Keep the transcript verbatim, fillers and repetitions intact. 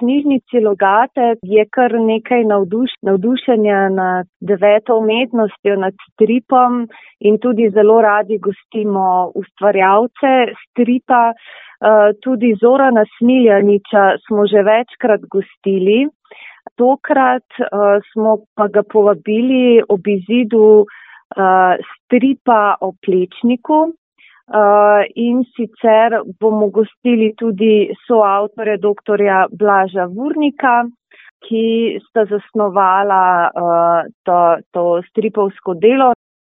knjižnici Logate je kar nekaj navduš, navdušenja nad deveto umetnostjo, nad stripom in tudi zelo radi gostimo ustvarjalce stripa. Tudi Zorana Smiljanića smo že večkrat gostili. Tokrat smo pa ga povabili ob izidu stripa o Plečniku. Uh, in sicer bomo gostili tudi soavtorja doktorja Blaža Vurnika, ki sta zasnovala uh, to, to stripovsko delo.